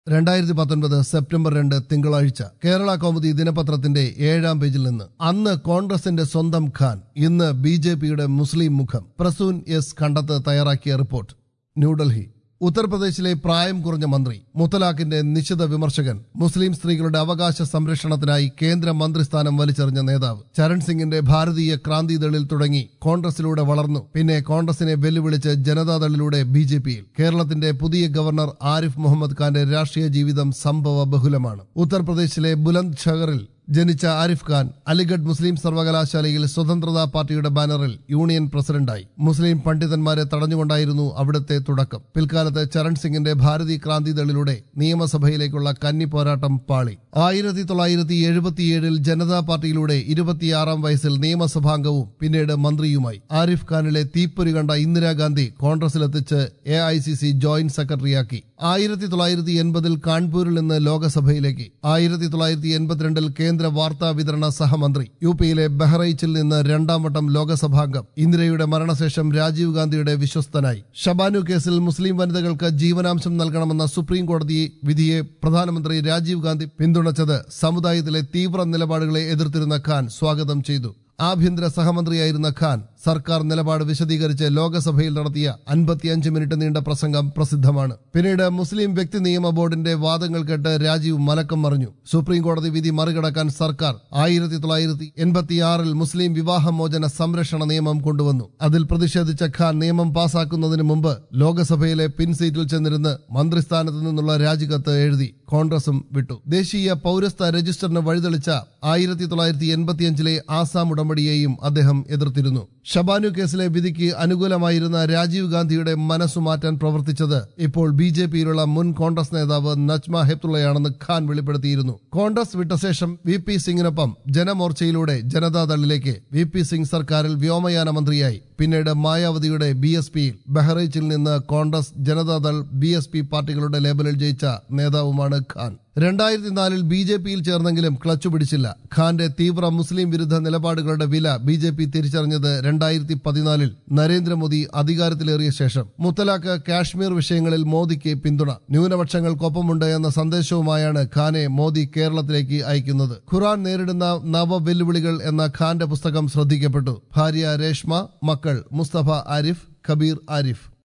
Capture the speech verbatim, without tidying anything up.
രണ്ടായിരത്തി പത്തൊൻപത് സെപ്റ്റംബർ രണ്ട് തിങ്കളാഴ്ച കേരള കൗമുദി ദിനപത്രത്തിന്റെ ഏഴാം പേജിൽ നിന്ന് അന്ന് കോൺഗ്രസിന്റെ സ്വന്തം ഖാൻ, ഇന്ന് ബി ജെ പിയുടെ മുസ്ലിം മുഖം. പ്രസൂൻ എസ് കണ്ടത്ത് തയ്യാറാക്കിയ റിപ്പോർട്ട്. ന്യൂഡൽഹി. ഉത്തർപ്രദേശിലെ പ്രായം കുറഞ്ഞ മന്ത്രി, മുത്തലാഖിന്റെ നിശിത വിമർശകൻ, മുസ്ലിം സ്ത്രീകളുടെ അവകാശ സംരക്ഷണത്തിനായി കേന്ദ്ര മന്ത്രിസ്ഥാനം വലിച്ചെറിഞ്ഞ നേതാവ്. ചരൺ സിംഗിന്റെ ഭാരതീയ ക്രാന്തിദളിൽ തുടങ്ങി കോൺഗ്രസിലൂടെ വളർന്നു. പിന്നെ കോൺഗ്രസിനെ വെല്ലുവിളിച്ച് ജനതാദളിലൂടെ ബി ജെ പിയിൽ. കേരളത്തിന്റെ പുതിയ ഗവർണർ ആരിഫ് മുഹമ്മദ് ഖാന്റെ രാഷ്ട്രീയ ജീവിതം സംഭവ ബഹുലമാണ്. ഉത്തർപ്രദേശിലെ ബുലന്ദ് ഷഹറിൽ ജനിച്ച ആരിഫ് ഖാൻ അലിഗഡ് മുസ്ലിം സർവകലാശാലയിൽ സ്വതന്ത്രതാ പാർട്ടിയുടെ ബാനറിൽ യൂണിയൻ പ്രസിഡന്റായി. മുസ്ലിം പണ്ഡിതന്മാരെ തടഞ്ഞുകൊണ്ടായിരുന്നു അവിടുത്തെ തുടക്കം. പിൽക്കാലത്ത് ചരൺ സിംഗിന്റെ ഭാരതീയ ക്രാന്തിദളിലൂടെ നിയമസഭയിലേക്കുള്ള കന്നി പോരാട്ടം പാളി. ആയിരത്തി തൊള്ളായിരത്തി എഴുപത്തിയേഴിൽ ജനതാ പാർട്ടിയിലൂടെ ഇരുപത്തിയാറാം വയസ്സിൽ നിയമസഭാംഗവും പിന്നീട് മന്ത്രിയുമായി. ആരിഫ് ഖാനിലെ തീപ്പൊരി കണ്ട ഇന്ദിരാഗാന്ധി കോൺഗ്രസിലെത്തിച്ച് A I C C joint സെക്രട്ടറിയാക്കി. ആയിരത്തി തൊള്ളായിരത്തി എൺപതിൽ കാൺപൂരിൽ നിന്ന് ലോകസഭയിലേക്ക്. ആയിരത്തി തൊള്ളായിരത്തി എൺപത്തിരണ്ടിൽ കേന്ദ്ര വാർത്താ വിതരണ സഹമന്ത്രി. യു പിയിലെ ബഹ്റൈച്ചിൽ നിന്ന് രണ്ടാം വട്ടം ലോകസഭാംഗം. ഇന്ദിരയുടെ മരണശേഷം രാജീവ് ഗാന്ധിയുടെ വിശ്വസ്തനായി. ഷബാനു കേസിൽ മുസ്ലിം വനിതകൾക്ക് ജീവനാംശം നൽകണമെന്ന സുപ്രീം കോടതി വിധിയെ പ്രധാനമന്ത്രി രാജീവ് ഗാന്ധി പിന്തുണച്ചത് സമുദായത്തിലെ തീവ്ര നിലപാടുകളെ എതിർത്തിരുന്ന ഖാൻ സ്വാഗതം ചെയ്തു. ആഭ്യന്തര സഹമന്ത്രിയായിരുന്ന ഖാൻ സർക്കാർ നിലപാട് വിശദീകരിച്ച് ലോകസഭയിൽ നടത്തിയ അൻപത്തിയഞ്ച് മിനിറ്റ് നീണ്ട പ്രസംഗം പ്രസിദ്ധമാണ്. പിന്നീട് മുസ്ലിം വ്യക്തി നിയമ ബോർഡിന്റെ വാദങ്ങൾ കേട്ട് രാജീവ് മലക്കം മറിഞ്ഞു. സുപ്രീം കോടതി വിധി മറികടക്കാൻ സർക്കാർ ആയിരത്തി തൊള്ളായിരത്തി എൺപത്തിയാറിൽ മുസ്ലിം വിവാഹമോചന സംരക്ഷണ നിയമം കൊണ്ടുവന്നു. അതിൽ പ്രതിഷേധിച്ച ഖാൻ നിയമം പാസാക്കുന്നതിന് മുമ്പ് ലോകസഭയിലെ പിൻസീറ്റിൽ ചെന്നിരുന്ന് മന്ത്രിസ്ഥാനത്ത് നിന്നുള്ള രാജിക്കത്ത് എഴുതി കോൺഗ്രസും വിട്ടു. ദേശീയ പൌരസ്ത്യ രജിസ്റ്ററിന് വഴിതെളിച്ച ആയിരത്തി തൊള്ളായിരത്തി എൺപത്തിയഞ്ചിലെ ആസാം ഉടമ്പടിയെയും അദ്ദേഹം എതിർത്തിരുന്നു. ഷബാനു കേസിലെ വിധിക്ക് അനുകൂലമായിരുന്ന രാജീവ് ഗാന്ധിയുടെ മനസ്സുമാറ്റാൻ പ്രവർത്തിച്ചത് ഇപ്പോൾ ബി ജെ പിയിലുള്ള മുൻ കോൺഗ്രസ് നേതാവ് നജ്മ ഹെപ്തുള്ളയാണെന്ന് ഖാൻ വെളിപ്പെടുത്തിയിരുന്നു. കോൺഗ്രസ് വിട്ട ശേഷം വി പി സിംഗിനൊപ്പം ജനമോർച്ചയിലൂടെ ജനതാദളിലേക്ക്. വി പി സിംഗ് സർക്കാരിൽ വ്യോമയാന മന്ത്രിയായി. പിന്നീട് മായാവതിയുടെ ബി എസ് പിയിൽ. ബഹ്റൈച്ചിൽ നിന്ന് Congress, Janata Dal, B S P പാർട്ടികളുടെ ലേബലിൽ ജയിച്ച നേതാവുമാണ് ഖാൻ. രണ്ടായിരത്തി നാലിൽ ബി ജെ പിയിൽ ചേർന്നെങ്കിലും ക്ലച്ചു പിടിച്ചില്ല. ഖാന്റെ തീവ്ര മുസ്ലിം വിരുദ്ധ നിലപാടുകളുടെ വില ബി ജെ പി തിരിച്ചറിഞ്ഞത് രണ്ടായിരത്തി പതിനാലിൽ നരേന്ദ്രമോദി അധികാരത്തിലേറിയ ശേഷം. മുത്തലാഖ്, കാശ്മീർ വിഷയങ്ങളിൽ മോദിക്ക് പിന്തുണ, ന്യൂനപക്ഷങ്ങൾക്കൊപ്പമുണ്ട് എന്ന സന്ദേശവുമായാണ് ഖാനെ മോദി കേരളത്തിലേക്ക് അയക്കുന്നത്. ഖുറാൻ നേരിടുന്ന നവ വെല്ലുവിളികൾ എന്ന ഖാന്റെ പുസ്തകം ശ്രദ്ധിക്കപ്പെട്ടു. ഭാര്യ രേഷ്മ, മക്കൾ മുസ്തഫ ആരിഫ്, കബീർ ആരിഫ്.